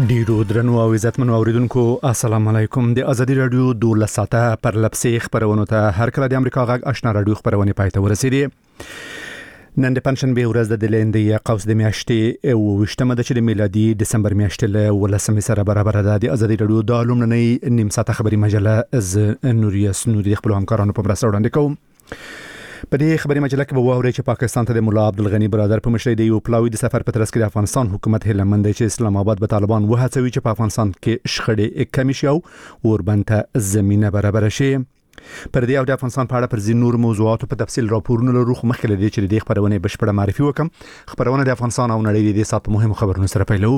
ډیرو درنو او عزتمنو اوریدونکو السلام علیکم. د ازادي رادیو 12 ساعته پر لپسې خبرونه ته هر کله د امریکا غږ آشنا رادیو خبرونه پاتې ورسېدي. نن د پنځشنبه ورځ د دلندې قوس د میاشتې او وشتمه د چلې میلادي دسمبر میاشتې له ولسمې سره برابر ده. د ازادي رادیو د لومړنۍ نیم ساعته خبري مجله ز نوریس نوري خپل همکارانو په مرسته وړاندې کوم. په دې خبري مجله کې به واورئ چې پاکستان ته د مولا عبدالغنی برادر په مشرۍ د یو پلاوي د سفر په ترڅ کې د افغانستان حکومت هلمند چې اسلام آباد به طالبان وهڅوي چې په افغانستان کې شخړې کم شي او اوربند زمينه برابر شي. پر دې او د افغانستان په اړه پر ځینور موضوعاتو په تفصیل راپورونه لرو. مخکې لدی چې د خبرونه بشپړه معرفي وکم. خبرونه د افغانستان او نړۍ د سات مهمو خبرونو سره پیلو.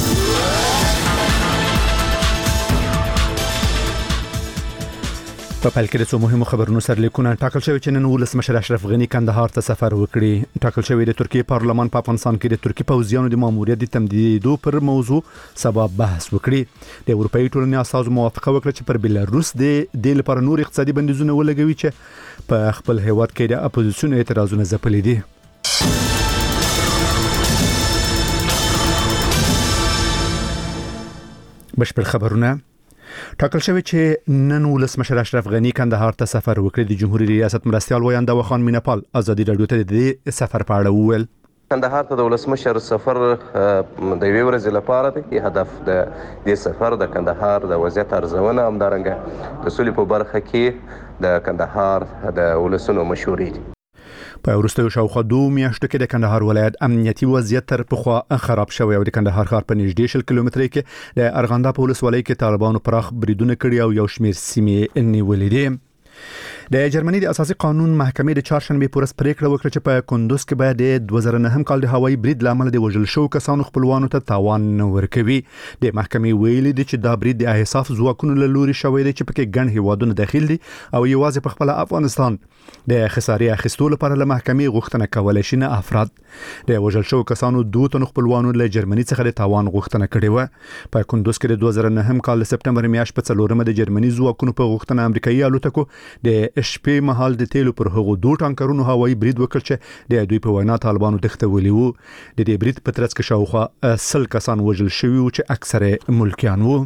په پیل کې د څو مهمو خبرونو سره لیکونه ټاکل شوی چې نن ولسمشر اشرف غنی کندهار ته سفر وکړي. ټاکل شوی د ترکیه پارلمان په افغانستان کې د ترکی پوځیانو د ماموریت د تمدیدو پر موضوع سبب بحث وکړي. د اروپאי ټولنې اساسو موافقه وکړه چې پر بلاروس د لپاره نور اقتصادي بندیزونه ولګوي چې په خپل هیواد کې د اپوزیسیون اعتراضونه ځپلي دي. بشپړ خبرونه ټاکل شوی چې نن ولسمشر اشرف غنی کندهار ته سفر وکړي. د جمهوریت ریاست مرستيال ویاند وخان مینپال ازادي رادیو ته د سفر په اړه وویل. کندهار ته د ولسمشر سفر د یوې ورځې لپاره دی. هدف د دې سفر د کندهار د وضعیت ارزونه همدارنګه د سولې په برخه کې د کندهار د ولسونو مشورې دي. په وروستیو شاوخوا 2 میاشتو کې د کندهار ولایت امنیتي وضعیت تر پخوا خراب شوی او د کندهار ښار په نږدې 10 کیلومترۍ کې د ارغنده په ولسوالۍ کې طالبانو پراخ بریدونه کړي او یو شمېر سیمې نیولې دي. د جرمني د اساسي قانون محکمې د چهارشنبه پورس پریکړه وکړه چې په کندوز کې باید د 2009 کال د هوایي برید لامل د وژل شو کسانو خپلوانو ته تاوان نه ورکوي. د محکمې ویلي دي چې دا برید د احساس ځواکونو له لوري شوی دی چې پکې ګڼ هیوادونه داخل دي او یوازې په خپل افغانستان د خسارې اخیستلو لپاره له محکمې غوښتنه کولای شي نه افراد. د وژل شو کسانو 2 تن خپلوانو له جرمني څخه د تاوان غوښتنه کړې و. په کندوز کې د 2009 کال د سپټمبر میاشتې په 4مه د جرمني ځواکونو په غوښتنه امریکایي الوتکو د شپې مهال د تیلو پر هغو 2 ټانکرونو هوایي برید وکړ چې د دوی په وینا طالبانو تښتولي وو. د دې برید په ترڅ کې شاوخوا 100 کسان وژل شوي وو چې اکثره ملکیان وو.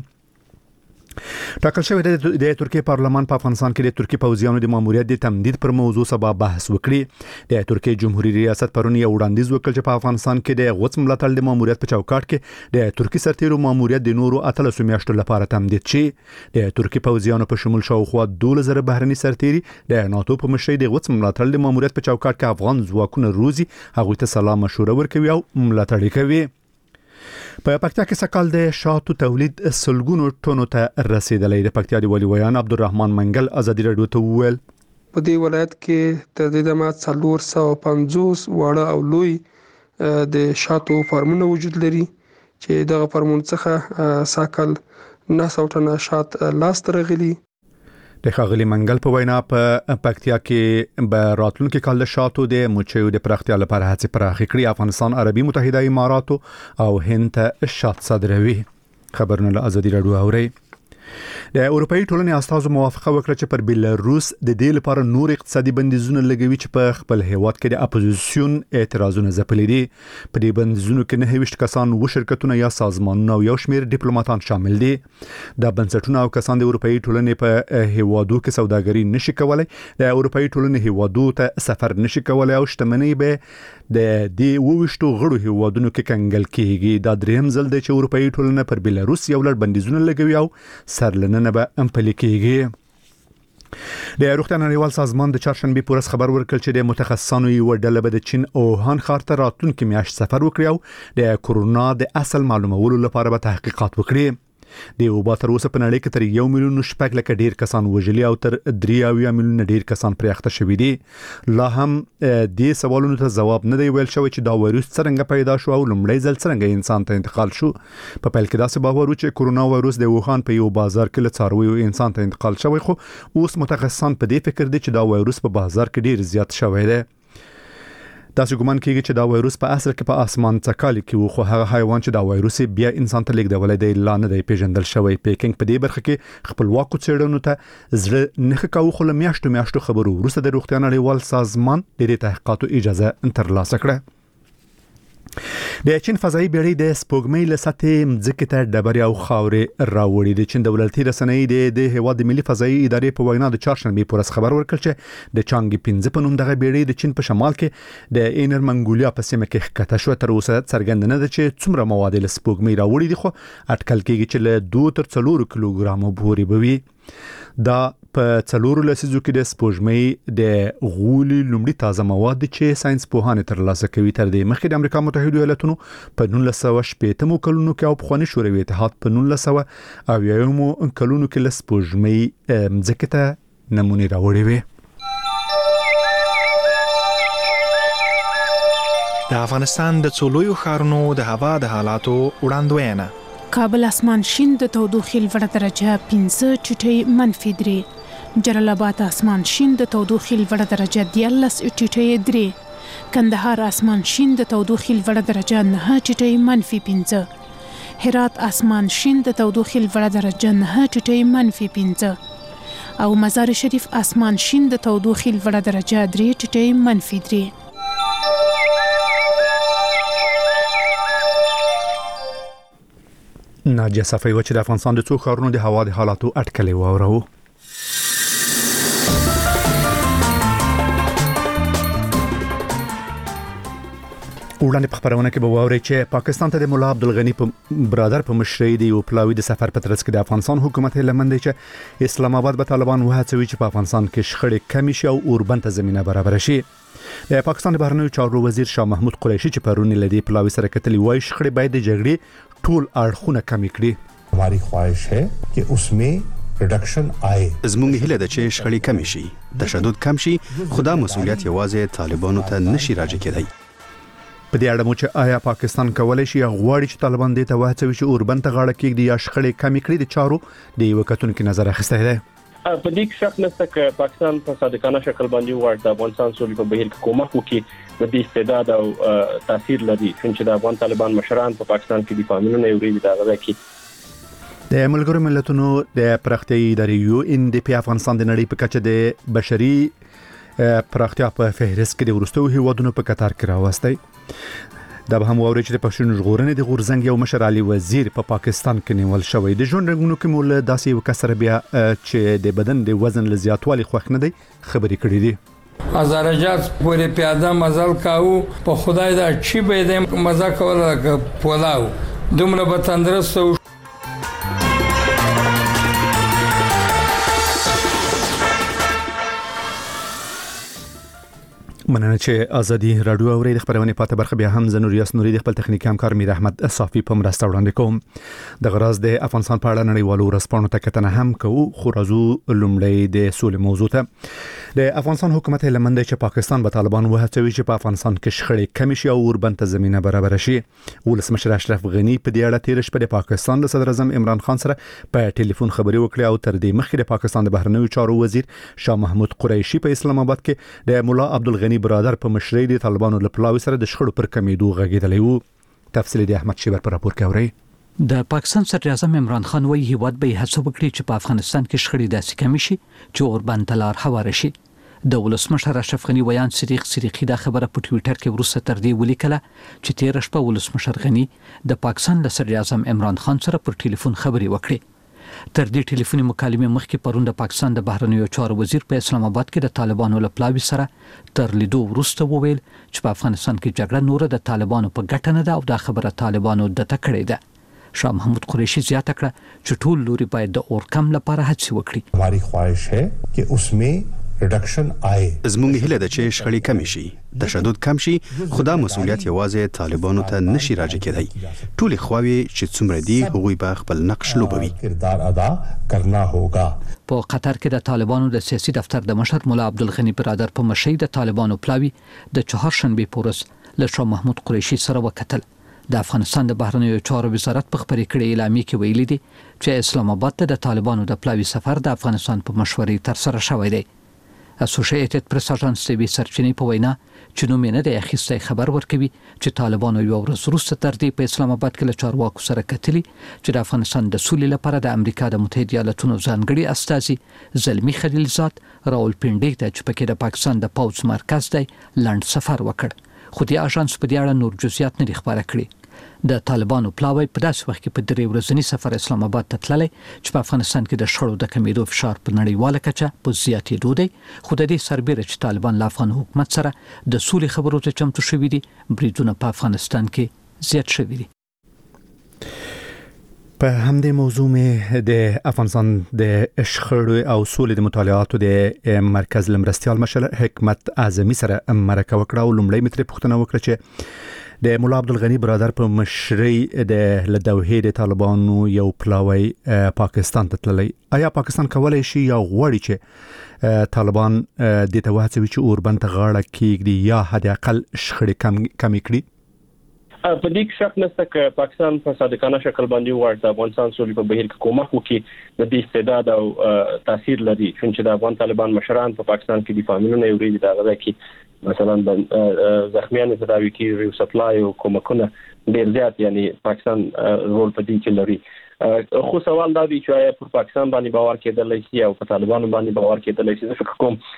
ټاکل شوی د ترکیه پارلمان په افغانستان کې د ترکی پوځیانو د ماموریت د تمدید پر موضوع سبب بحث وکړي. د ترکیه جمهوریت ریاست پرون یو وړاندیز وکړ چې په افغانستان کې د غوڅ ملاتړ د ماموریت په چوکاټ کې د ترکی سرتیرو ماموریت د نورو 13 میاشتو لپاره تمدید شي. د ترکی پوځیانو په شمول شاوخوا 12000 بهرني سرتیري د ناتو په مشرۍ د غوڅ ملاتړ د ماموریت په چوکاټ کې افغان ځواکونه روزي هغه ته سلام مشوره ورکوي او ملاتړ کوي. په پکتیا کې سکهال د شاتو تولید سلګونو ټونو ته رسیدلی. د پکتیا دی ولی ویان عبدالرحمن منګل ازادي رادیو ته وویل په دې ولایت کې تر دې دمه 450 واړه او لوی د شاتو فارمونه وجود لري چې دغه فارمونو څخه سکهال 900 ټنه شات لاس ته راغلي. د ښاغلي منګل په وینا په پکتیا کې به راتلونکي کال د شاتو د مچیو د پراختیا لپاره هڅې پراخې کړي. افغانستان عربي متحده اماراتو او هند ته شات صادروي. خبرونه له ازادي رادیو اوري. د اروپאי ټولنې اساسو موافقه وکړه چې پر بلاروس د دې لپاره نور اقتصادي بندیزونه لګوي چې په خپل هیواد کې د اپوزیسیون اعتراضونه ځپلي دي. په دې بندیزونو کې 29 کسان و شرکتونه یا سازمانونه او یو شمېر ډیپلوماټان شامل دي. د بنسټونو او کسان د اروپאי ټولنې په هیوادو کې سوداګري نشي کولای، د اروپאי ټولنې هیوادو ته سفر نشي کولای او شتمنۍ به د دې ووشتو غړو هیوادونو کې کنګل کیږي. دا دریم ځل دی چې اروپאי ټولنه پر بلاروس یو لړ بندیزونه لګوي او سرلننه به امپلي کیږي. د روغتیا نړیوال سازمان د چهارشنبه پورس خبر ورکړ چې د متخصصانو یو ډله به د چین او هان ښار ته راتلونکي میاشت سفر وکړي او د کورونا د اصل معلومولو لپاره به تحقیقات وکړي. د وبا تر اوسه په نړۍ کې تر 1 میلیون شپږ لکه ډیر کسان وژلي او تر 3 میلیون ډیر کسان پرې اخته شوي دي. لا هم د سوالونو ته جواب نه دی ویل شوی چې دا وایروس څنګه پیدا شو او لومړی ځل څنګه انسان ته انتقال شو. په پیل کې داسې باور و چې کورونا وایروس د ووهان په یو بازار کې له څارویو انسان ته انتقال شوی، خو اوس متخصصان په دې فکر دي چې دا وایروس په بازار کې ډیر زیات شوی دی. داسې ګومان کیږي چې دا وایروس په اصل کې په اسمان څکالي کې و، خو هغه حیوان چې دا وایروس بیا انسان ته لیږدولی دی لا نه دی پیژندل شوی. پیکنګ په دې برخه کې خپلواکو څېړنو ته زړه نه ښه کاوه، خو له میاشتو خبرو وروسته د روغتیا نړیوال سازمان د دې تحقیقاتو اجازه ترلاسه کړه. د چین فضائي بیړۍ د سپوږمۍ له سطحې مځکې ته ډبرې او خاورې راوړي. د چین دولتي رسنۍ د هیواد ملي فضائي ادارې په وینا د چهارشنبه پر ورځ خبر ورکړ چې د چانګ 15 په نوم دغه بیړۍ د چین په شمال کې د اینر منګولیا په سیمه کې ښکته شو. تر اوسه څرګند نه ده چې څومره مواد له سپوږمۍ راوړي دي، خو اټکل کېږي چې له 2 تر 4 کیلوګرامو پورې به وي. دا په 4 لسیزو کې د سپوږمۍ د غولي لومړي تازه مواد چې ساينس پوهان ترلاسه کوي. تر دې مخکې د امریکا متحده ایالاتونو په 1980 کلونو کې او پخوانی شوروي اتحاد په 1990 کلونو کې له سپوږمۍ مځکې ته نمونې راوړې وې. د افغانستان د څولویو ښارونو د هوا د حالاتو وړاندوینه. کابل اسمان شین د تودوخې لوړه درجه 5.-3، جلال آباد اسمان شین د تودوخې لوړه درجه 13.3، کندهار اسمان شین د تودوخې لوړه درجه 9.-5، هرات اسمان شین د تودوخې لوړه درجه 9.-5 او مزار شریف اسمان شین د تودوخې لوړه درجه 3.-3. ناجیه صفای و چې د افغانستان د څو ښارونو د هوا د حالاتو اټکلې واورو. وړاندې په خبرونه کې به واوري چې پاکستان ته د مولا عبدالغنی برادر په مشرۍ د یو پلاوی د سفر په ترڅ کې د افغانستان حکومت لمن دی چې اسلام آباد به طالبان وهڅوي چې په افغانستان کې شخړې کم شي او اوربند ته زمينه برابر شي. د پاکستان د بهرنیو چارو وزیر شاه محمود قریشي چې پرونی لدی پلاوی سره کتلی وای شخړې باید د جګړې ټول اړخونه کم کړي. हमारी ख्वाहिश है कि उसमें रिडक्शन आए. زموږ هیله ده چې شخړې کم شي، تشدد کم شي، خدا مسؤلیت یوازې طالبانو ته نشي راځي کېدای. په دې اړه مو چې آیا پاکستان کولای شي غواړي چې طالبان دې ته وهڅوي چې اوربند ته غاړه کېږدي یا شخړې کم کړي، د چارو د یو کتونکو نظر اخیسته ده. په دې کې شک نشته چې پاکستان په صادقانه شکل باندې وړ د افغانستان سولې په بهیر کې کومک وکړي. د دې استعداد او تاثیر لري چې د افغان طالبان مشران په پاکستان کې د قانون نه یوري دا غوښتي کې د ملګرو ملتونو د پراختیايي ادارې UNDP افغانستان د نړۍ په کچه د بشري پراختیا په فهرست کې د ورستو هیوادونو په کتار کې راوستي. دا به هم ووري چې د پښتون ژغورنې د غورزنګ یو مشر علي وزیر په پاکستان کې نیول شوی. د ژوند رنګونو کې مول داسې یو کسر بیا چې د بدن د وزن لزیاتوالي خوښ نه دی خبرې کړې دي. ازارجات پورې پیاده مزل کاو په خدای دا چی به دې مزه کوله پولاو دومره به تندرست. مننه چې ازادي رادیو اوري. د خبرونه پاته برخه بیا هم زنوریاس نوري د خپل تخنیکی همکار میر احمد صافي په مرسته وړاندې کوم. د غراز د افغانستان په اړه نړیوالو رسپانو ته کتنه هم کوو، خو راځو لومړی د سولې موضوع ته. د افغانستان حکومت لمن دی چې پاکستان به طالبان وهڅوي چې په افغانستان کې شخړې کم شي او اوربند ته زمينه برابر شي. ولسمشر اشرف غنی په دې اړه تیر شپه د پاکستان له صدر اعظم عمران خان سره په ټلیفون خبرې وکړې او تر دې مخکې د پاکستان د بهرنیو چارو وزیر شاه محمود قریشي په اسلام آباد کې د مولا عبدالغنی برادر په مشرۍ د طالبانو له پلاوي سره د شخړو پر کمیدو غږیدلی وو. تفصیل د احمد شیبر پر راپور کې اوري. د پاکستان صدر اعظم عمران خان وایي هیواد به هڅه وکړي چې په افغانستان کې شخړې داسې کم شي چې اوربند ته لار هواره شي. د ولسمشر اشرف غنی ویان صریخي دا خبره په ټوئیټر کې وروسته تر دې ولیکله چې تیر شپه ولسمشر غنی د پاکستان له صدر اعظم عمران خان سره پر ټلیفون خبرې وکړې. تر دې ټلیفوني مکالمې مخکې پرون د پاکستان د بهرنیو چارو وزیر په اسلام آباد کې د طالبانو له پلاوي سره تر لیدو وروسته وویل چې په افغانستان کې جګړه نور د طالبانو په ګټه نه ده او دا خبره طالبانو د تکړې ده. شاه محمود قریشي زیاته کړه چې ټول لوري باید د اورکم لپاره هڅه وکړي. हमारी ख्वाहिश है कि उसमें रिडक्शन आए. زموږ هیله ده چې شخړې کم شي، تشدد کم شي، خدا مسؤلیت یوازې طالبانو ته نشي راځي کېدای. ټول خواوې چې څومره دي هغوی به خپل نقش لوبوي. کردار ادا کرنا ہوگا. په قطر کې د طالبانو د سیاسي دفتر د مشر مولا عبدالغنی برادر په مشرۍ د طالبانو پلاوي د چهارشنبه پورس له شاه محمود قریشي سره وکتل. د افغانستان د بهرنیو چارو وزارت په خبري کړي اعلامیه کې ویلي دي چې اسلام آباد ته د طالبانو د پلاوي سفر د افغانستان په مشورې تر سره شوی دی. اسوسییټډ پریس اژانس ټي وي سرچینې په وینا چې نو مینه د اخیستې خبر ورکوي چې طالبانو یو ورځ وروسته تر دې په اسلام آباد کې له چارواکو سره کتلي چې د افغانستان د سولې لپاره د امریکا د متحده ایالاتونو ځانګړي استازي زلمی خلیلزاد راولپنډي ته چې پکې د پاکستان د پوځ مرکز دی لند سفر وکړ. خو د اژانس په دې اړه نور جزئیات نه خبره کړي. د طالبانو پلاوی په داسې وخت کې په 3 ورځنی سفر اسلام آباد ته تللی چې په افغانستان کې د شخړو د کمیدو فشار په نړیواله کچه په زیاتېدو دی. خو د دې سربېره چې طالبان له افغان حکومت سره د سولې خبرو ته چمتو شوي دي، بریدونه په افغانستان کې زیات شوي دي. په همدې موضوع مې د افغانستان د شخړو او سولې د مطالعاتو د مرکز لمرستیال مشر حکمت اعظمي سره مرکه وکړه او لومړی متر پوښتنه وکړه چې د مولا عبدالغنی برادر په مشرۍ د لدوحې د طالبانو یو پلاوی پاکستان ته تللی. آیا پاکستان کولای شي یا غواړي چې طالبان د توهڅوي چې اوربند ته غاړه کېږدي یا حد اقل شخړې کمې کړي؟ په دې کې شک نشته چې پاکستان په صادقانه شکل باندې وړاندې د افغانستان سولې په بهیر کې کومک وکړي. د دې استعداد او تاثیر لري چې د افغان طالبان مشران په پاکستان کې د فامیلونو یو ریډي دا غږی کې مثلا د زخمیانو تداوی کې ریو سپلای او کومکونه ډیر زیات یعنی پاکستان رول په دې کې لري. خو سوال دا دی چې آیا په پاکستان باندې باور کېدلای شي او په طالبانو باندې باور کېدلای شي؟ زه فکر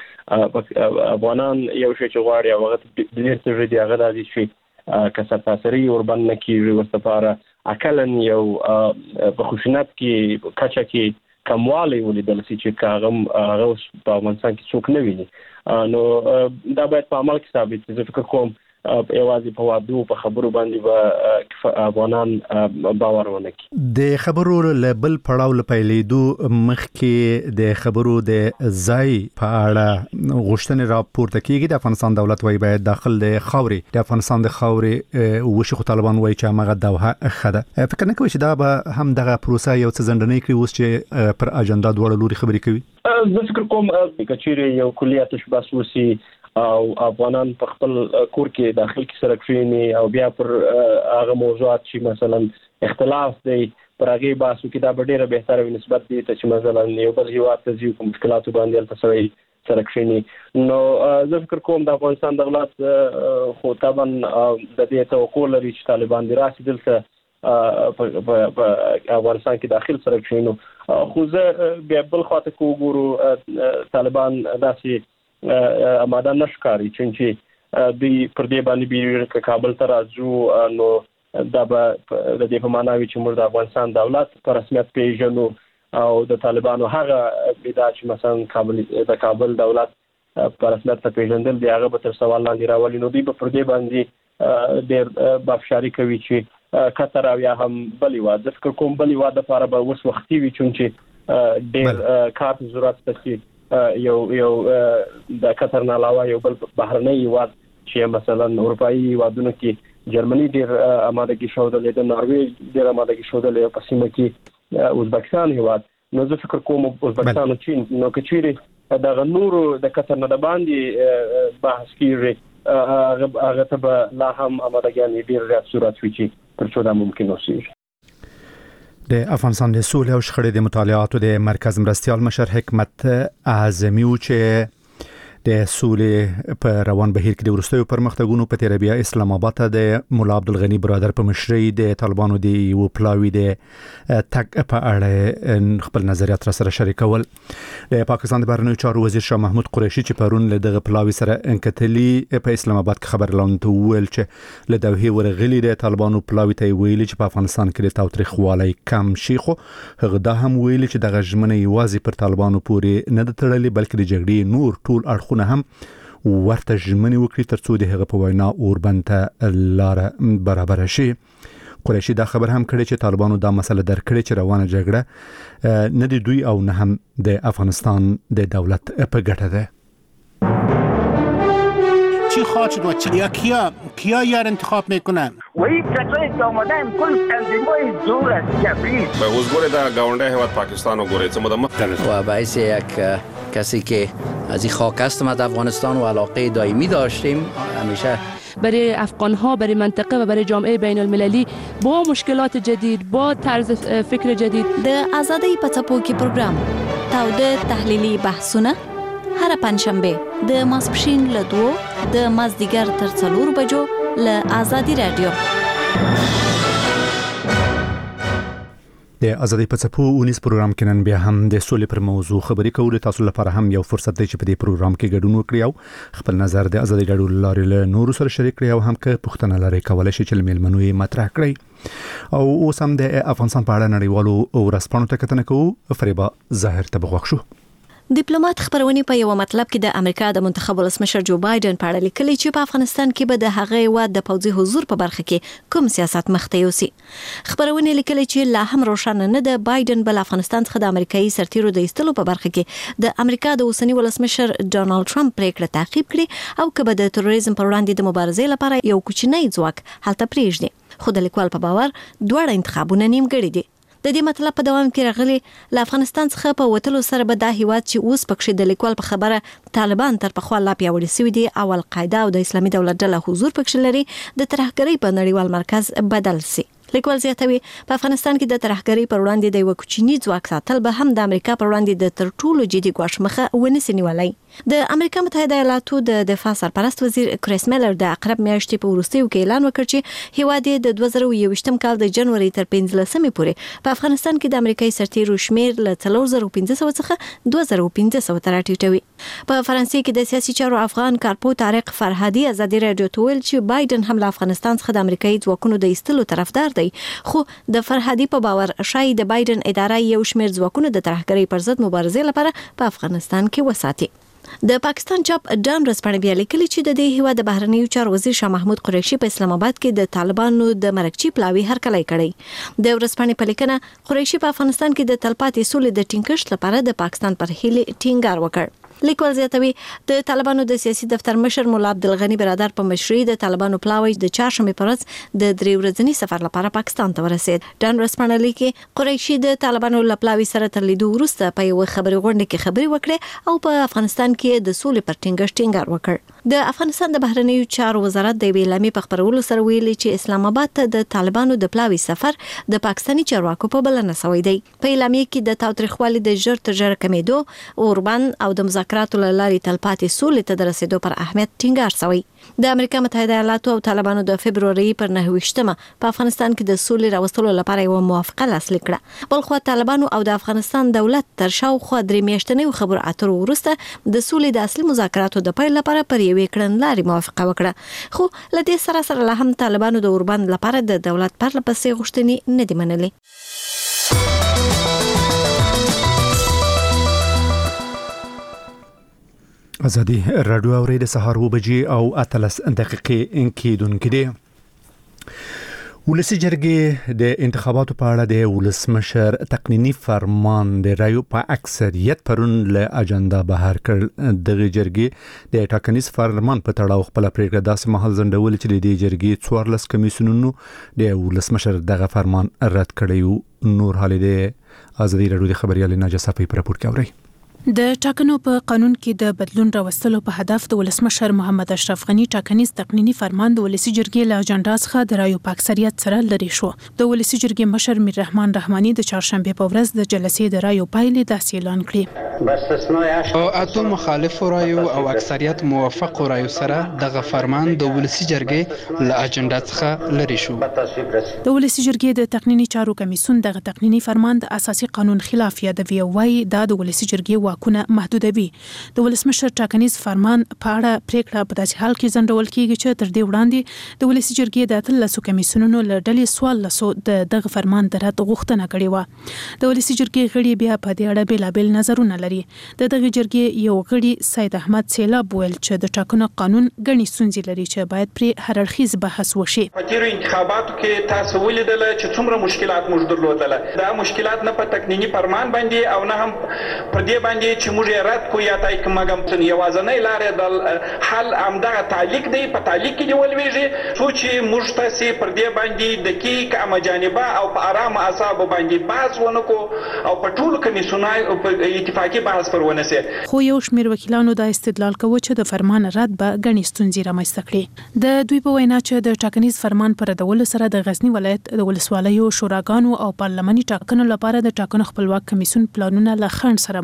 کوم افغانان یو شی چې غواړي هغه د دې څه دی هغه دی چې که سرتاسري اوربند نه کیږي ورسپاره اکلن یو په خشونت کې کچا کې کموالی ولیدل چې کاغم هغه په افغانستان کې څوک نه ویني. نو دا باید په عمل کې ثابت شي. زه فکر کوم ایوازي په وادو په خبرو باندې به افغانان باور ونه کړي. د خبرو لبل پړاو لپیلیدو مخکې د خبرو د ځای په اړه غوښتنې راپورته کیږي. د افغانستان دولت وايي باید داخل د خاورې د افغانستان د خاورې وشي، خو طالبان وايي چې هغه دوحه خده. فکر نه کوي چې دا به هم دغه پروسه یو څه ځنډنۍ کړي اوس چې پر اجنډا دوړ لوري خبرې کوي؟ زه فکر کوم چې یو کلیات شباس وسی او افغانان په خپل کور کې داخل کې سره کښینی او بیا پر هغه موضوعات چې مثلا اختلاف دی پر هغه باسو کې دا ډیره بهتره وي نسبت دي ته چې مثلا یو بل هیواد ته ځي کوم مشکلات باندې تاسو سره کښینی. نو زه فکر کوم د افغانستان دولت خو طبعا د دې توقع لري چې طالبان دي راشي دلته په افغانستان کې داخل سره کښینو. خو زه بیا بل خواته وګورو طالبان داسې اماده نشکاري چې دوی پر دې باندې بیرته کابل ته راځو. نو دا به د دې په معنا وي چې موږ د افغانستان دولت په رسمیت پیژنو او د طالبانو هغه ادعا چې مثلا د کابل دولت په رسمیت پیژندل دی هغه به تر سوال لاندې راولي. نو دوی به پر دې باندې ډېر بافشاری کوي چې قطر او یا هم بلی واد د فکر کوم بلی واد لپاره به اوس وختي وي چې ډېر کار ضرورت پکې یو د قطر نه علاوه یو بل بهرنی هیواد چې مثلا اروپאי هیوادونو کې جرمني ډیر آمادګي شودلې د ناروې ډیر آمادګي شودلې په سیمه کې ازبکستان هیواد. نو زه فکر کوم ازبکستان او چین نو کچېره د نورو د قطر نه باندې بحث کیږي هغه ته لا هم آمادګي ډیر زیات صورت وي چې تر څو دا ممکن وي. د افغانستان د سولې او شخړې د مطالعاتو د مرکز مرستیال مشر حکمت اعظمي و چې د سولې په روان بهیر کې د ورستیو پرمختګونو په تیر بیا اسلام آباد ته د مولا عبدالغنی برادر په مشرۍ د طالبانو د یو پلاوی د تک په اړه خپل نظریات را سره شریکول. د پاکستان د بهرنیو چارو وزیر شاه محمود قریشي چې پرون له دغه پلاوی سره انکتلی په اسلام آباد کې خبر لاندې ویل چې له دوحې ورغلي د طالبانو پلاوی ته ویلي چې په افغانستان کې د تاوتریخوالي کم شي، خو هغه دا هم ویلي چې دغه ژمنه یوازې پر طالبانو پورې نه ده تړلې بلکې د جګړې نور ټول اړخونه هم ورته ژمنې وکړي ترڅو د هغه په وینا اوربند ته لاره برابر شي. قریشي دا خبر هم کړی چې طالبانو دا مسله درکړي چې روانه جګړه نه دی دوی او نه هم د افغانستان د دولت په ګټه ده. چی خواهد شد و یا کیا یار انتخاب میکنن؟ وی کسایی که آمدن کل تنظیمای دور از جبری به حضور در گاونده هیواد پاکستان و گوره چه مدام و باعث یک کسی که از این خاک هستم از افغانستان و علاقه دائمی داشتیم همیشه برای افغان‌ها، برای منطقه و برای جامعه بین المللی با مشکلات جدید، با طرز فکر جدید. د آزادی پڅپوکي پروګرام تاوده تحلیلی بحثونه هر پنځشنبه د ماسپښین له 2 د مازدیګر تر 4 بجو له آزادی رادیو. د ازادي په څپو 19 پروګرام کې نن بیا هم د سولې پر موضوع خبرې کوو. تاسو لپاره هم یو فرصت دی چې په دې پروګرام کې ګډون وکړئ او خپل نظر د ازادي رادیو لارې له نورو سره شریک کړئ او هم که پوښتنه لرئ کولای شئ چې میلمنو یې مطرح کړئ. او اوس هم د افغانستان په اړه نړیوالو ورځپاڼو ته کتنه کوو. فریبا ظاهر ته بغوښ شو. ډیپلوماټ خبرونه په یو مطلب کې د امریکا د منتخب ولسمشر جو بایدن په اړه لیکلي چې په افغانستان کې به د هغه هیواد د پوځي حضور په برخه کې کوم سیاست مخته یوسي. خبرونه لیکلي چې لا هم روښانه نه ده بایدن بل افغانستان څخه د امریکایي سرتیرو د ایستلو په برخه کې د امریکا د اوسنی ولسمشر ډونالد ټرمپ پریکړه تعقیب کړي او که به د تروریزم پر وړاندې د مبارزې لپاره یو کوچنی ځواک هلته پریږدي. خو د لیکوال په باور دوه انتخابونه نیمګړي دي. د دې مطلب په دوام کې راغلي ل افغانستان څخه په وټلو سره به د هیواد چې اوس پکې د لیکوال په خبره طالبان تر پخوا لا پیاوړي شوي دي او القاعده او د اسلامي دولت ډله حضور پکې لري د ترهګرۍ په نړیوال مرکز بدل سي. لیکوال زیاتوي په افغانستان کې د ترهګرۍ پر وړاندې د یو کوچنی ځواک ساتل به هم د امریکا پر وړاندې د تر ټولو جدي ګواښ مخه ونیسي نیولای. د امریکا متحده ایالاتو د دفاع سرپرست وزیر کریس میلر د اقرب میاشتې په وروستیو کې اعلان وکړ چې هیواد د 2021م کال د جنوري تر 15مې پورې په افغانستان کې د امریکایي سرتیرو شمیر له 3500 څخه 2500 ته راټیټوي. په فرانسې کې د سیاسي چارو افغان کارپو طارق فرهادي ازادي رادیو ته ویل چې بایدن هم له افغانستان څخه د امریکایي ځواکونو د ایستلو طرفدار دی. خو د فرهادي په باور شاید د بایدن اداره یو شمیر ځواکونو د ترهګرۍ پر ضد مبارزې لپاره په افغانستان کې وساتي. د پاکستان چاپ ډان ورځپاڼه بیا لیکلي چې د دې هیواد د بهرنیو چارو وزیر شاه محمود قریشي په اسلام آباد کې د طالبانو د مرکچی پلاوی هرکلی کړی. د ورځپاڼې په لیکنه قریشي په افغانستان کې د تلپاتې سولې د ټینګښت لپاره د پاکستان پر هیلې ټینګار وکړ. لیکوال زیاتوي د طالبانو د سیاسي دفتر مشر مولا عبدالغنی برادر په مشرۍ د طالبانو پلاوی د چهارشنبه پر ورځ د 3 ورځني سفر لپاره پاکستان ته ورسید. ډان ورځپاڼه لیکي قریشي د طالبانو لپلاوی سره تر لیدو وروسته په یو خبري غونډه کې خبري وکړه او په افغانستان کې د سولې پر ټینګښت ټینګار وکړ. د افغانستان د بهرنیو چارو وزارت د اعلامیې په خبرولو سره ویلي چې اسلام آباد ته د طالبانو د پلاوی سفر د پاکستاني چارواکو په بلنه شوی دی. په اعلامیې کې د تاوتریخوالي د ژر تر ژره کمیدو اوربان او د مذاکراتو لارې تلپاتې سولې ته د رسیدو پر اهمیت ټینګار شوی. د امریکا متحده ایالاتو او طالبانو د فبروري پر 9مه په افغانستان کې د سولې راوستلو لپاره یو موافقه لاسلیک کړه. بلخو طالبانو او د افغانستان دولت تر شاوخوا 3 میاشتنې خبرو اترو وروسته د سولې د اصلي مذاکراتو د پیل لپاره پر یوې کړنلارې موافقه وکړه. خو له دې سره لا هم طالبانو د اوربند لپاره د دولت پرله پسې غوښتنې نه دي منلې. ازادي رادیو اوري د سهار 2 او 13 دقیقې کېدونکې دي. ولسی جرګې د انتخاباتو په اړه د ولسمشر تقنینی فرمان د رایو په اکثریت پرون له اجنډا بهر کړ. د جرګې د ټاکنیز فرمان په تړاو خپل پریکړه داسې مهال زندول چې د جرګې 14 کمیسیونونو د ولسمشر دغه فرمان رد کړی. نور حال د ازادي رادیو د خبريال ناجصافي پر راپور کوي. د ټاکنو په قانون کې د بدلون راوستلو په هدف د ولسمشر محمد اشرف غنی ټاکنیز تقنینی فرمان د ولسی جرګې له اجنډا څخه د رایو په اکثریت سره لري شو. د ولسی جرګې مشر میر رحمان رحمانی د چهارشنبه په ورځ د جلسې د رایو پایلې داسې اعلان کړې. او اته مخالف رایو او اکثریت موافق رایو سره دغه فرمان د ولسی جرګې له اجنډا څخه لري شو. د ولسی جرګې د تقنینی چارو کمیسیون دغه تقنینی فرمان د اساسي قانون خلاف یادوي او وايي د ولسی جرګې واکونه محدودوي. د ولسمشر ټاکنیز فرمان په اړه پریکړه په داسې حال کې ځنډول کیږي چې تر دې وړاندې د ولسی جرګې د 13 کمیسیونونو له ډلې سوال لسو دغه فرمان د رد غوښتنه کړې و. د ولسی جرګې غړي بیا په دې اړه بېلابېل نظرونه لري. دغه جرګې یو غړي سید احمد سیلاب ویل چې د ټاکنو قانون غني ستونزې لري چې باید پر هر اړخیز بحث وشي. په تیرو انتخاباتو کې تاسو ولیدل چې څومره مشکلات موږ درلودل. دا مشکلات نه په تقنینی فرمان باندې او نه هم پر دې باندې چې موږ رد کو یا تای کومګم څنګه یوازنۍ لارې د حل امدغه تعلیق دی. په تعلیق کې ولويږي چې موږ تاسو پر دې باندې دقیق امجانبه او په آرام اعصاب باندې بحث ونکو او په ټولو کمیسیونونو په اتفاقی بحث پرونه سي. خو یو شمیر وکیلانو دا استدلال کوي چې د فرمان رد به غني ستونزې رامنځته کړي. د دوی په وینا چې د ټاکنیز فرمان پر ردولو سره د غزنی ولایت د ولسوالیو شوراګانو او پارلماني ټاکنو لپاره د ټاکنو خپلواک کمیسیون پلانونه له خنډ سره مخ کیږي.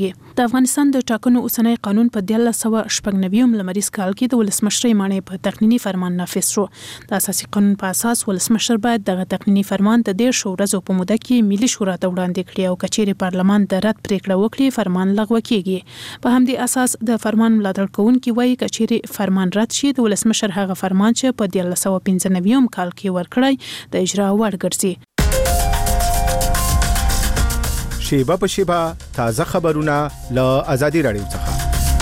کړي. د افغانستان د ټاکنو اوسنی قانون په 1999 لمریز کال کې د ولسمشر مانې په تقنینی فرمان نافذ شو. د اساسي قانون په اساس ولسمشر باید دغه تقنینی فرمان د 10 ورځې په موده کې ملي شورا ته وړاندې کړي او کچېرې پارلمان د رد پریکړه وکړي فرمان لغوه کیږي. په همدې اساس د فرمان ملاتړ کوونکي وایي کچېرې فرمان رد شي د ولسمشر هغه فرمان چې په 1995 کال کې ورکړی د اجرا وړ ګرځي. شیبه په شیبه تازه خبرونه له آزادي رادیو څخه.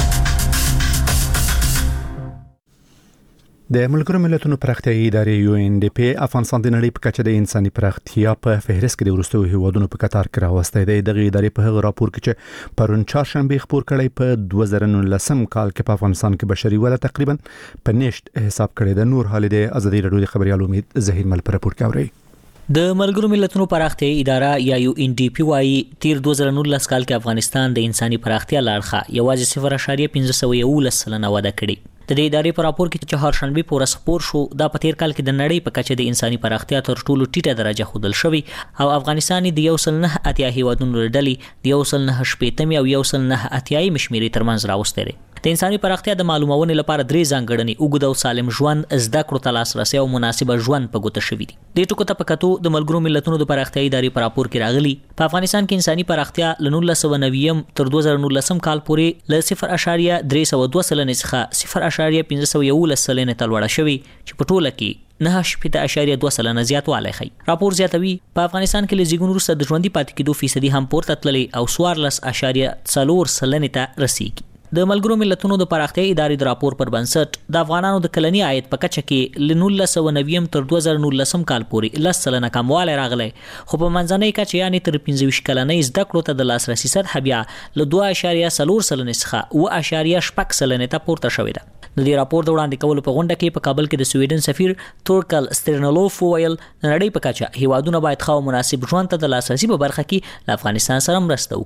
د ملګرو ملتونو پراختیایي ادارې UNDP افغانستان د نړۍ په کچه د انساني پراختیا په فهرست کې د وروستیو هیوادونو په کتار کې راوستي دی. دغه ادارې په هغه راپور کې چې پرون چهارشنبه خبر کړی په 2019 کال کې په افغانستان کې بشري وده تقریبا په نشت حساب کړی د نور حال د آزادي رادیو د خبريال امید زهیر مل پر راپور کوي. د ملګرو ملتونو پراختیایي اداره یا UNDP وايي تیر 2019 کال کې افغانستان د انساني پراختیا لارښه یوازې 0.511 وده کړې. د دې ادارې په راپور کې چې هرشنبه پورس خبر شو دا په تیر کال کې د نړۍ په کچه د انساني پراختیا تر ټولو ټیټه درجه خودل شوی او افغانستان د 1.9 هیوادونو ډلې د 1.8 او 1.9 مشمیري ترمنځ راوستي. د انساني پراختیا د معلومونې لپاره درې ځانګړنې اوږد او سالم ژوند، زده کړو ته لاسرسي او مناسبه ژوند په ګوته شوی دي. د ټکو ته پکاتو د ملګرو ملتونو د پراختیایي ادارې په راپور کې راغلي په افغانستان کې انساني پراختیا له 1990 تر 2019 کال پورې له 0.302 سلنې څخه 0.511 سلنې ته لوړه شوې چې په ټوله کې 9.2 سلنه زیاتوالی ښيي. راپور زیاتوي په افغانستان کې له زیږون وروسته د ژوندي پاتې کېدو فیصدي هم پورته تللی او 14.4 سلنې ته رسیږي. د ملګرو ملتونو د پراختیایي ادارې د راپور پر بنسټ د افغانانو د کلني عاید په کچه کې له 1990 تر 2019 کال پورې 10 سلنه کموالی راغلی، خو په منځنۍ کچه یعنې تر 25 کلنۍ زده کړو ته د لاسرسي سطحه بیا له 2.4 سلنې څخه 7.6 سلنې ته پورته شوې ده. د دې راپور د وړاندې کولو په غونډه کې په کابل کې د سویډن سفیر تورکل سترنلوف وویل د نړۍ په کچه هیوادونه باید ښه او مناسب ژوند ته د لاسرسي په برخه کې له افغانستان سره مرسته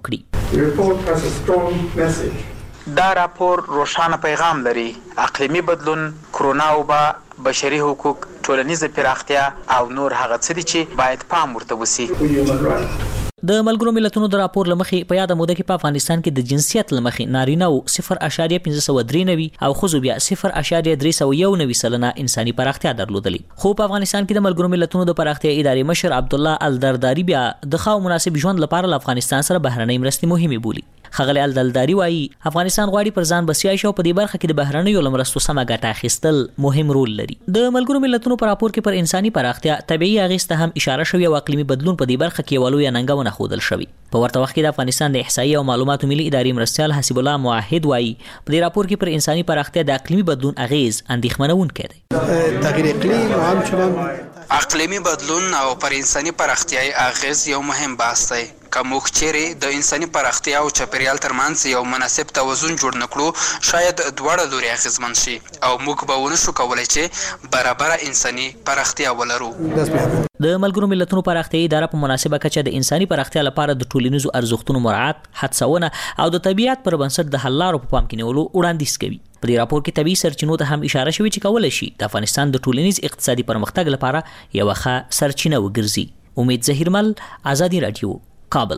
وکړي. دا راپور روښانه پیغام لري. اقلیمي بدلون، کرونا وبا، بشري حقوق، ټولنیزه پراختیا او نور هغه څه دي چې باید پام ورته وشي. د ملګرو ملتونو د راپور لمخې په یاده موده کې په افغانستان کې د جنسیت لمخې نارینه او 0.593 او ښځو بیا 0.391 سلنه انساني پراختیا درلودلې. خو په افغانستان کې د ملګرو ملتونو د پراختیا ادارې مشر عبدالله الدرداری بیا د ښه او مناسب ژوند لپاره له افغانستان سره بهرنۍ مرستې مهمې بولي. خغلی الدلداری وایي افغانستان غواړي پر ځان بسیا شي او په دې برخه کې د بهرنیو لمرستو سمه ګټه اخیستل مهم رول لري. د ملګرو ملتونو په راپور کې پر انساني پراختیا طبيعي اغېز ته هم اشاره شوې او اقلیمي بدلون په دې برخه کې ولوي ننګونه خودل شوی. په ورته وخت کې د افغانستان د احصایې او معلوماتو ملي ادارې مرستیال حسیب الله موحد وایي په دې راپور کې پر انساني پراختیا د اقلیمي بدلون اغېز اندېښمنونکی دی. تغییر اقلیم او همچنان اقلیمی بدلون او پر انساني پراختیاي اغېز یو مهم بحث دی. که موږ چیرې د انساني پراختیا او چاپیریال ترمنځ یو مناسب توازن جوړ نکړو شاید دواړه لوري اغېزمن شي او موږ به ونشو کولی چې برابره انساني پراختیا ولرو. د ملګرو ملتونو پراختیایي اداره په مناسبه کچه د انساني پراختیا لپاره د ټولنیزو ارزښتونو مراعات، هڅونه او د طبیعت پر بنسټ د حل لارو په پام کې نیولو وړاندیز کوي. په دې راپور کې طبیعي سرچینو ته هم اشاره شوې چې کولای شي د افغانستان د ټولنیز اقتصادي پرمختګ لپاره یوه ښه سرچینه وګرځي. امید زهیرمل، آزادي رادیو، کابل.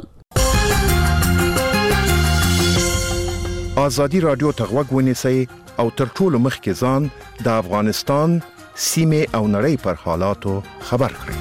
آزادي رادیو ته غوږ ونیسئ او تر ټولو مخکې ځان د افغانستان سیمې او نړۍ پر حالاتو خبر کړئ.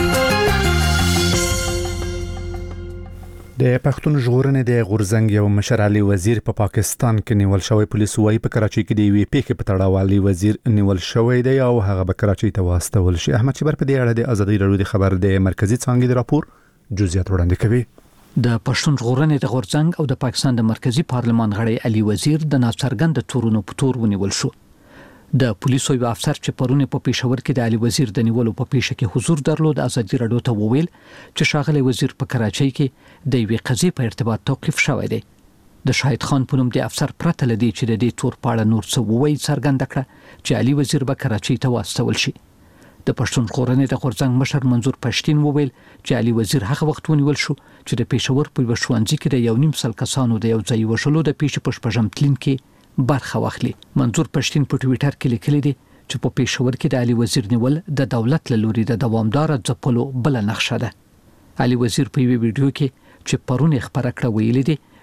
د پښتون ژغورنې د غورزنګ یو مشر علي وزیر په پاکستان کې نیول شوی. پولیسو وايي په کراچۍ کې د وی پی کې په تړاو علي وزیر نیول شوی دی او هغه به کراچۍ ته واستول شي. احمد شبر په دې اړه د آزادي رادیو د خبر د مرکزی څانګې د راپور جزئیات وړاندې کوي. د پښتون ژغورنې د غورزنګ او د پاکستان د مرکزی پارلمان غړی علي وزیر د ناڅرګند تورونو په تور ونیول شو. د پولیسو یو افسر چې پرونه په پېښور کې د علي وزیر د نیولو په پیښه کې حضور درلود آزادي رادیو ته وویل چې ښاغلی وزیر په کراچۍ کې د یوې قضیې په ارتباط توقیف شوی دی. د شاهد خان په نوم د افسر پرته لدی چې د دې تور پاړه نور څه وویل څرګنده کړه چې علي وزیر به کراچۍ ته واستول شي. د پښتون ژغورنې د غورزنګ مشر منظور پښتين وویل چې علي وزیر هغه وخت ونیول شو چې د پېښور په ښوونځي کې د 1.5 کسانو د یو ځای وشلو د پیښې په شپږم تلین کې برخه واخلي. منظور پښتين په ټوئیټر کې لیکلی دی چې په پېښور کې د علي وزیر نیول د دولت له لوري د دوامدار ځپلو بل نقشه ده. علي وزیر په یو ویډیو کې چې پرونه خبره کړه ویلي دی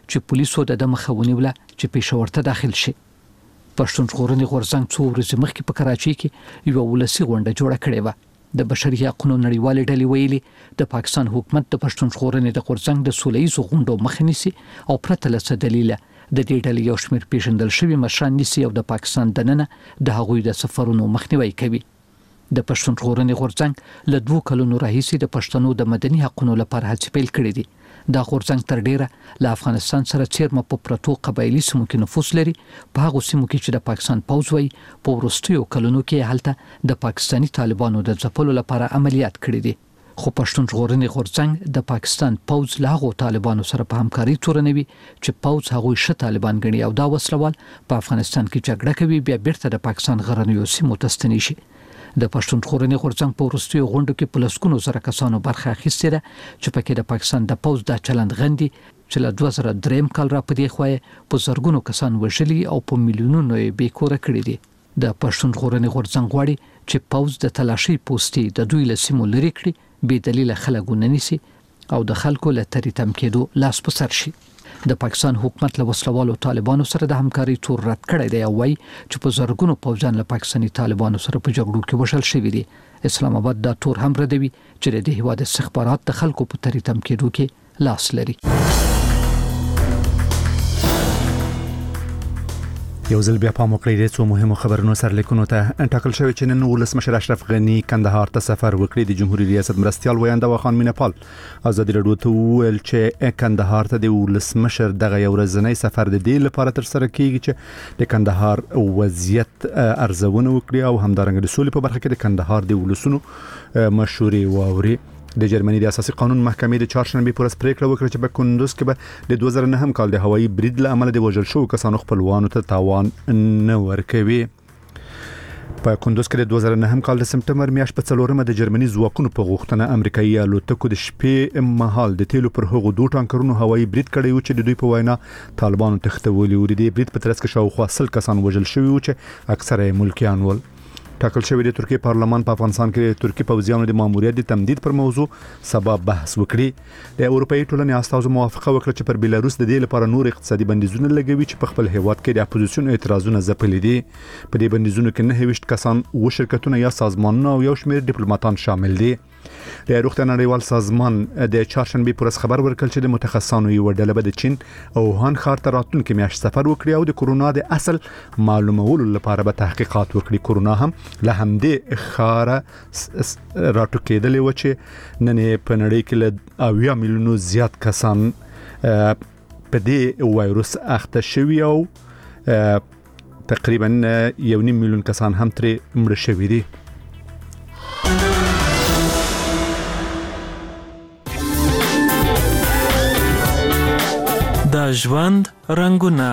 چې پولیسو د مخه ونیوله چې پېښور ته داخل شي. پښتون ژغورنې غورځنګ څو ورځې مخکې په کراچۍ کې یو ولسي غونډه جوړه کړې و. د بشري حقوقو نړیوالې ډلې ویلي د پاکستان حکومت د پښتون ژغورنې د غورځنګ د سولهییزو غونډو مخه نیسي او پرته له څه دلیله د دې ډلې یو شمېر پیژندل شوي مشران نیسي او د پاکستان دننه د هغوی د سفرونو مخنیوي کوي. د پښتون ژغورنې غورځنګ له 2 کلونو راهیسې د پښتنو د مدني حقوقو لپاره هڅې پیل کړې دي. دا غورځنګ تر ډیره له افغانستان سره چیرمه په پروتو قبایلی سیمو کې نفوذ لري. په هغه سیمو کې چې د پاکستان پوځ وای په وروستیو کلونو کې هلته د پاکستانی طالبانو د ځپلو لپاره عملیات کړي دي. خو پښتون ژغورنې غورځنګ د پاکستان پوځ له هغو طالبانو سره په همکاري تورنوي چې پوځ هغوی ښه طالبان ګڼي او دا وسلوال په افغانستان کې جګړه کوي بیا بیرته د پاکستان غرنیو سیمو ته ستنې شي. د پښتون ژغورنې غورځنګ په وروستیو غونډو کې په لسګونو زره کسانو برخه اخیستې ده چې پکې د پاکستان د پوځ د چلند غندي چې له 2003 کال را پدې خوای په زرګونو کسان وژلي او په میلیونونو یې بیکوره کړي دي. د پښتون ژغورنې غورځنګ غواړي چې پوځ د تلاشي پوستي د دوی له سیمو لري کړي بې دلیل خلک ونیسي او د خلکو له تریتم کېدو لاس په سر شي. د پاکستان حکومت له وسلوالو طالبانو سره د همکاري تور رد کړی دی او وايي چې په زرګونو پوځیان له پاکستاني طالبانو سره په جګړو کې وشل شوي دي. اسلام آباد دا تور هم ردوي چې د هیواد استخبارات د خلکو په تریتم کېدو کې لاس لري. یو ځل بیا په موقع کې څو مهمو خبرونو سره لیکونو ته ټاکل شوی چې نن ولسمشر اشرف غنی کندهار ته سفر وکړي. د جمهوریت ریاست مرستيال ویاند خان مینپال ازادي رادیو ته ویل چې کندهار ته د ولسمشر دغه یو ورځنی سفر د دې لپاره تر سره کیږي چې د کندهار وضعیت ارزونه وکړي او همدارنګه د سولې په برخه کې د کندهار د ولسونو مشورې واوري. د جرمني د اساسي قانون محکمې د چهارشنبه پورس پریکړه وکړه چې په کندوز کې به د 2009 کال د هوایي برید له امله د وژل شوو کسانو خپلوانو ته تاوان نه ورکوي. په کندوز کې د 2009 کال د سپټمبر میاشتې په 4مه د جرمني ځواکونو په غوښتنه امریکایي الوتکو د شپې مهال د تیلو پر هغو 2 ټانکرونو هوایي برید کړی و چې د دوی په وینا طالبانو تښتولي و. د دې برید په ترڅ کې شاوخوا 100 کسان وژل شوي و چې اکثره یې ملکیان ول. ټاکل شوی د ترکیه پارلمان په افغانستان کې د ترکیه پوځیانو د ماموریت د تمدید پر موضوع سبا بحث وکړي. د اروپאי ټولنې استازو موافقه وکړه چې پر بیلاروس د دې لپاره نور اقتصادي بندیزونه لګوي چې په خپل هیواد کې د اپوزیسیون اعتراضونه ځپلي دي. په دې بندیزونو کې 9 کسان و شرکتونه یا سازمانونه او یو شمېر ډیپلوماټان شامل دي. د روغتیا نړیوال سازمان د چهارشنبه پورس خبر ورکړ چې د متخصصانو یو ډله به د چین او هان ښار ته راتلونکي میاشت سفر وکړي او د کورونا د اصل معلومولو لپاره به تحقیقات وکړي. کورونا هم له همدې ښاره راټوکېدلې و چې نن په نړۍ کې له 80 میلیونو زیات کسان په دې وایروس اخته شوي او تقریبا 1.5 میلیون کسان هم ترې مړه شوي دي. د ژوند رنگونه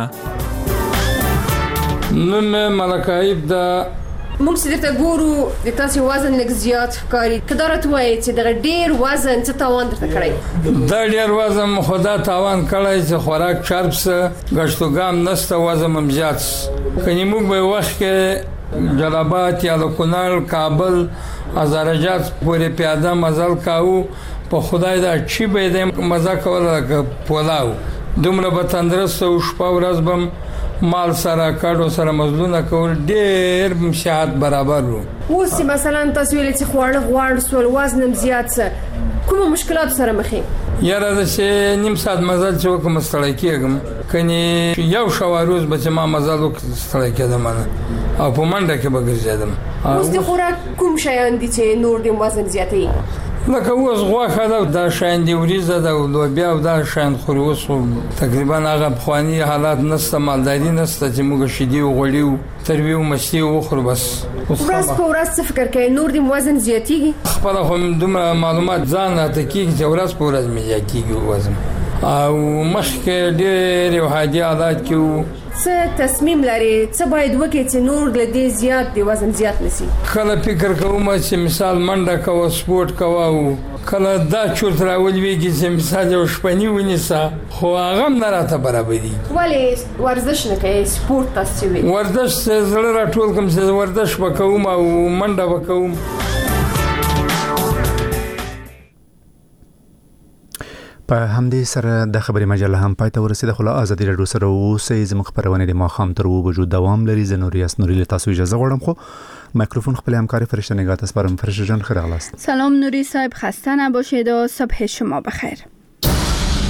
نن ملکایب د موږ چې درته ګورو د تاسو وزن لږ زیات ښکاري. که دا راته وایي چې دغه ډېر وزن څه تاوان درته کړی؟ دا ډېر وزن خدا تاوان کړی چې خوراک چرب څه ګشتوګام نسته وزن هم زیات. کني موږ به وخت کې جلابات یا د کونړ کابل ازارجات پورې پیاده مزل کاوه. په خدای دا چی به دې مزه کوله پولاو دومره به تندرست او شپه ورځ بم مال سره کاډو سره مزلونه کول ډېر مشاهد برابر وو. اوس مثلا تاسو ویل چې خواړه غواړ سول وزن زیات څه کوم مشکلات سره مخې؟ یاره د چې نیم ساعت مزل چې وکم ستړی کېږم کني یو شواروز به چې ما مزل وک ستړی کېدم او په منډه کې به ګرځېدم. اوس د خوراک کوم شیان دي چې نور د وزن زیاتوي؟ لکه اوس غوښه دا شاین دی وریزه دا لوبیا او دا شاین خروس تقریبا هغه بخوانی حالات نسته مالداري نسته چې موږ شیدي او غوړیو ترویو مشتي او خور بس. ورځ په ورځ څه فکر کوي نور د وزن زیاتیږي؟ خپل هم دومره معلومات ځان ته کیږي چې ورځ په ورځ مې زیاتیږي وزن او مخکې ډېر یو حادي حالات کې څه تصمیم لري څه باید وکړي چې نور له دې زیات دی وزن زیات نشي؟ کله فکر کوم چې مثال منډه کوو سپورت کوو کله دا چورت راولويږي چې مثال یو شپنی ونیسه خو هغه نه راته برابري. ولی ورزش نه کوي سپورت تاسو وی؟ ورزش زړه راټول کوم چې ورزش وکوم او منډه وکوم. په همدې سره د خبري مجله هم پای ته ورسیده. خو له ازادي راډیو سره اوسئ. زموږ خبرونه د ماښام تر وجود دوام لري. زه نوریاس نوري له تاسو اجازه غواړم. خو میکروفون خپل همکار فرشته نگاه تسپارم. فرشته جان خیر اغلاست. سلام نوری صاحب، خسته نباشید و صبح شما بخیر.